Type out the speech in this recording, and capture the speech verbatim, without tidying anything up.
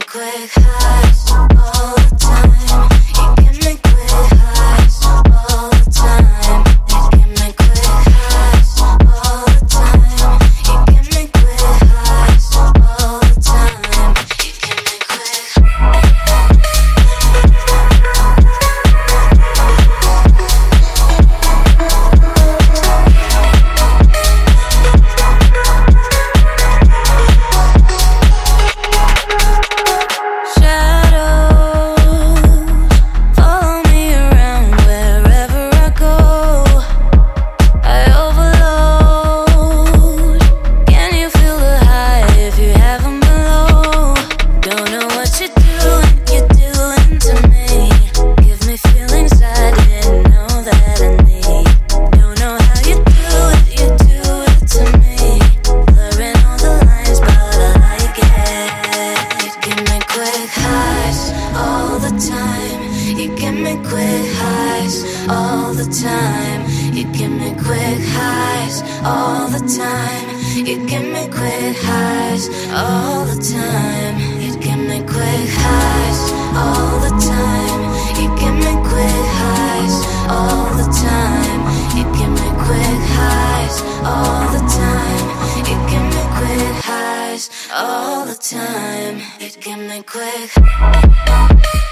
quick highs all the time. You give me quick highs all the time. You give me quick highs all the time. You give me quick highs all the time. You give me all the time. You give me quick highs all the time. You give me quick highs all the time. You give me quick highs all the time. You give me quick highs all the time. You give me quick highs all the time. You give me quick highs all the time. You give me quick